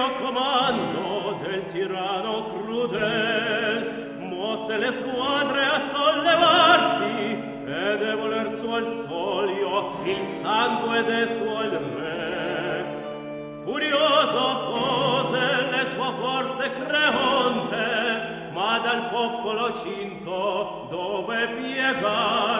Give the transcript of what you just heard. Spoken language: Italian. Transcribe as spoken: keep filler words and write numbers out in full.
comando del tirano crudel, mosse le squadre a sollevarsi ed e voler suo il solio il sangue de suo il re. Furioso pose le sue forze creonte, ma dal popolo cinto dove piegar